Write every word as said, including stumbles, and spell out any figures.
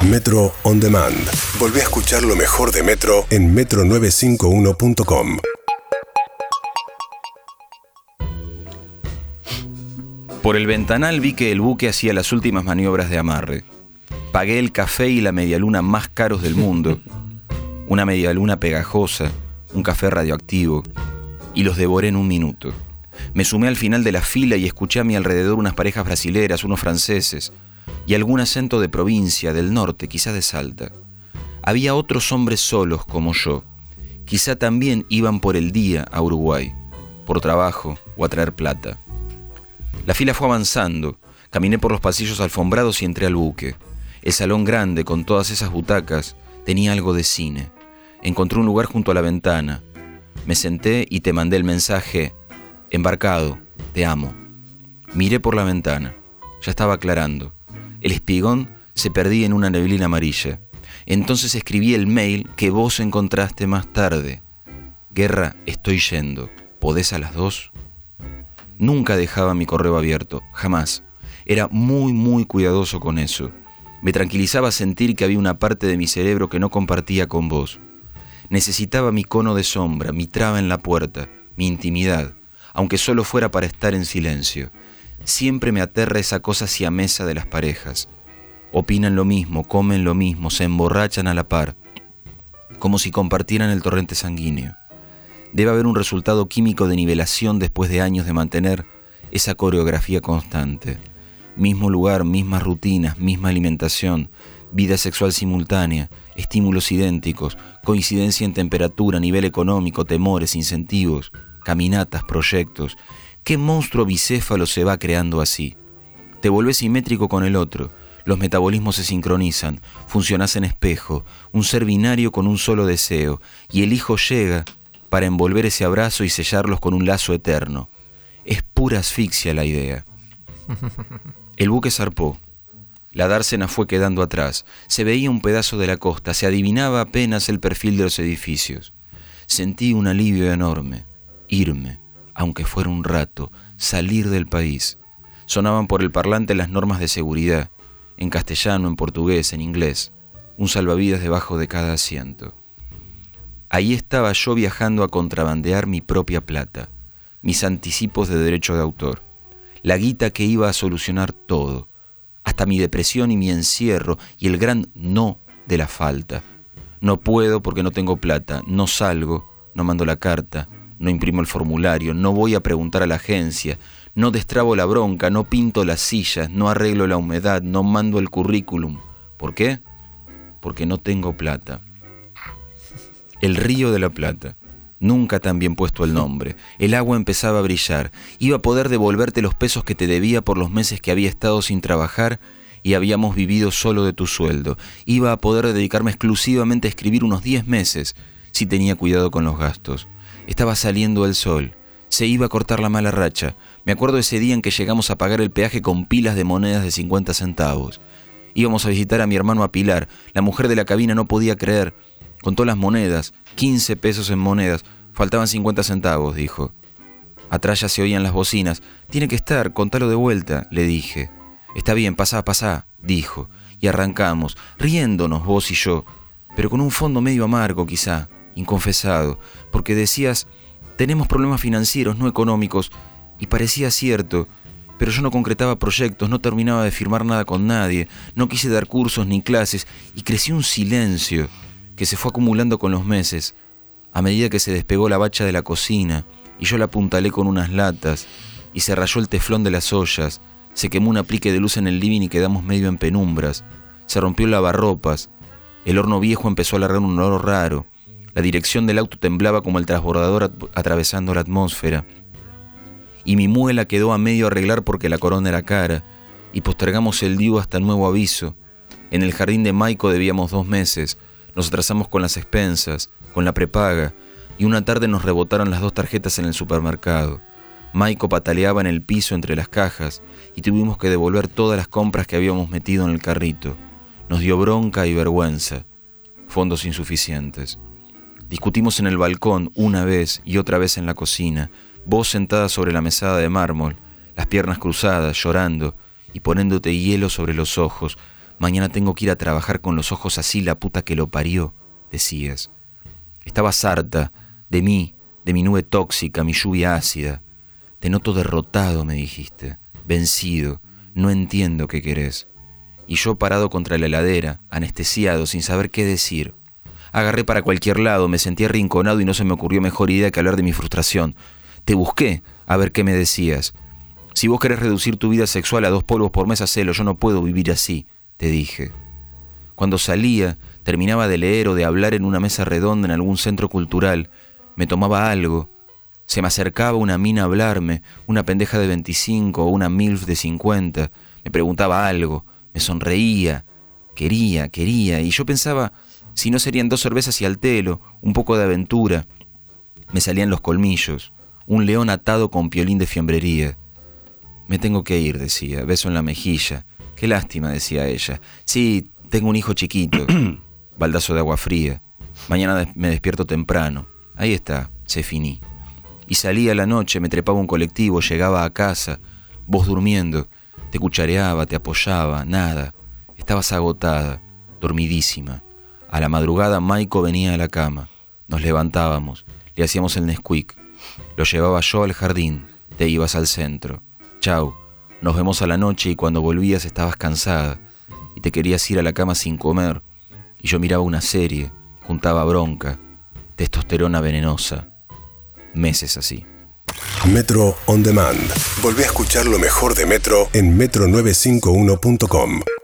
Metro On Demand. Volvé a escuchar lo mejor de Metro en metro novecientos cincuenta y uno punto com. Por el ventanal vi que el buque hacía las últimas maniobras de amarre. Pagué el café y la medialuna más caros del mundo. Una medialuna pegajosa, un café radioactivo, y los devoré en un minuto. Me sumé al final de la fila y escuché a mi alrededor unas parejas brasileras, unos franceses, y algún acento de provincia, del norte, quizá de Salta. Había otros hombres solos como yo. Quizá también iban por el día a Uruguay, por trabajo o a traer plata. La fila fue avanzando, caminé por los pasillos alfombrados y entré al buque. El salón grande, con todas esas butacas, tenía algo de cine. Encontré un lugar junto a la ventana. Me senté y te mandé el mensaje: embarcado, te amo. Miré por la ventana. Ya estaba aclarando. El espigón se perdía en una neblina amarilla. Entonces escribí el mail que vos encontraste más tarde. Guerra, estoy yendo. ¿Podés a las dos? Nunca dejaba mi correo abierto, jamás. Era muy, muy cuidadoso con eso. Me tranquilizaba sentir que había una parte de mi cerebro que no compartía con vos. Necesitaba mi cono de sombra, mi traba en la puerta, mi intimidad, aunque solo fuera para estar en silencio. Siempre me aterra esa cosa siamesa de las parejas. Opinan lo mismo, comen lo mismo, se emborrachan a la par, como si compartieran el torrente sanguíneo. Debe haber un resultado químico de nivelación después de años de mantener esa coreografía constante. Mismo lugar, mismas rutinas, misma alimentación, vida sexual simultánea, estímulos idénticos, coincidencia en temperatura, nivel económico, temores, incentivos, caminatas, proyectos. ¿Qué monstruo bicéfalo se va creando así? Te volvés simétrico con el otro, los metabolismos se sincronizan, funcionás en espejo, un ser binario con un solo deseo, y el hijo llega para envolver ese abrazo y sellarlos con un lazo eterno. Es pura asfixia la idea. El buque zarpó. La dársena fue quedando atrás. Se veía un pedazo de la costa, se adivinaba apenas el perfil de los edificios. Sentí un alivio enorme. Irme, aunque fuera un rato, salir del país. Sonaban por el parlante las normas de seguridad, en castellano, en portugués, en inglés. Un salvavidas debajo de cada asiento. Ahí estaba yo viajando a contrabandear mi propia plata, mis anticipos de derecho de autor, la guita que iba a solucionar todo, hasta mi depresión y mi encierro y el gran no de la falta. No puedo porque no tengo plata, no salgo, no mando la carta, no imprimo el formulario, no voy a preguntar a la agencia, no destrabo la bronca, no pinto las sillas, no arreglo la humedad, no mando el currículum. ¿Por qué? Porque no tengo plata. El Río de la Plata. Nunca tan bien puesto el nombre. El agua empezaba a brillar. Iba a poder devolverte los pesos que te debía por los meses que había estado sin trabajar y habíamos vivido solo de tu sueldo. Iba a poder dedicarme exclusivamente a escribir unos diez meses si tenía cuidado con los gastos. Estaba saliendo el sol. Se iba a cortar la mala racha. Me acuerdo ese día en que llegamos a pagar el peaje con pilas de monedas de cincuenta centavos. Íbamos a visitar a mi hermano a Pilar. La mujer de la cabina no podía creer. Contó las monedas, quince pesos en monedas. Faltaban cincuenta centavos, dijo. Atrás ya se oían las bocinas. Tiene que estar, contalo de vuelta, le dije. Está bien, pasá, pasá, dijo. Y arrancamos, riéndonos vos y yo, pero con un fondo medio amargo quizá, inconfesado, porque decías, tenemos problemas financieros, no económicos, y parecía cierto, pero yo no concretaba proyectos, no terminaba de firmar nada con nadie, no quise dar cursos ni clases, y creció un silencio que se fue acumulando con los meses, a medida que se despegó la bacha de la cocina, y yo la apuntalé con unas latas, y se rayó el teflón de las ollas, se quemó un aplique de luz en el living y quedamos medio en penumbras, se rompió el lavarropas, el horno viejo empezó a largar un olor raro, la dirección del auto temblaba como el transbordador at- atravesando la atmósfera, y mi muela quedó a medio arreglar porque la corona era cara, y postergamos el día hasta nuevo aviso. En el jardín de Maico debíamos dos meses, nos atrasamos con las expensas, con la prepaga, y una tarde nos rebotaron las dos tarjetas en el supermercado. Maico pataleaba en el piso entre las cajas y tuvimos que devolver todas las compras que habíamos metido en el carrito. Nos dio bronca y vergüenza. Fondos insuficientes. Discutimos en el balcón una vez y otra vez en la cocina, vos sentada sobre la mesada de mármol, las piernas cruzadas, llorando y poniéndote hielo sobre los ojos, Mañana tengo que ir a trabajar con los ojos así, la puta que lo parió, decías. Estabas harta de mí, de mi nube tóxica, mi lluvia ácida. Te noto derrotado, me dijiste, vencido, no entiendo qué querés. Y yo parado contra la heladera, anestesiado, sin saber qué decir. Agarré para cualquier lado, me sentí arrinconado y no se me ocurrió mejor idea que hablar de mi frustración. Te busqué a ver qué me decías. Si vos querés reducir tu vida sexual a dos polvos por mes, hacelo, yo no puedo vivir así, te dije. Cuando salía, terminaba de leer o de hablar en una mesa redonda en algún centro cultural, me tomaba algo, se me acercaba una mina a hablarme, una pendeja de veinticinco o una milf de cincuenta, me preguntaba algo, me sonreía, quería, quería, y yo pensaba, si no serían dos cervezas y al telo, un poco de aventura. Me salían los colmillos, un león atado con piolín de fiambrería. Me tengo que ir, decía, beso en la mejilla. Qué lástima, decía ella. Sí, tengo un hijo chiquito. Baldazo de agua fría. Mañana me despierto temprano. Ahí está, se finí. Y salía a la noche, me trepaba un colectivo, llegaba a casa, vos durmiendo, te cuchareaba, te apoyaba, nada. Estabas agotada, dormidísima. A la madrugada Maiko venía a la cama. Nos levantábamos, le hacíamos el Nesquik. Lo llevaba yo al jardín, te ibas al centro. Chau, nos vemos a la noche y cuando volvías estabas cansada y te querías ir a la cama sin comer. Y yo miraba una serie, juntaba bronca, testosterona venenosa. Meses así. Metro On Demand. Volví a escuchar lo mejor de Metro en metro novecientos cincuenta y uno punto com.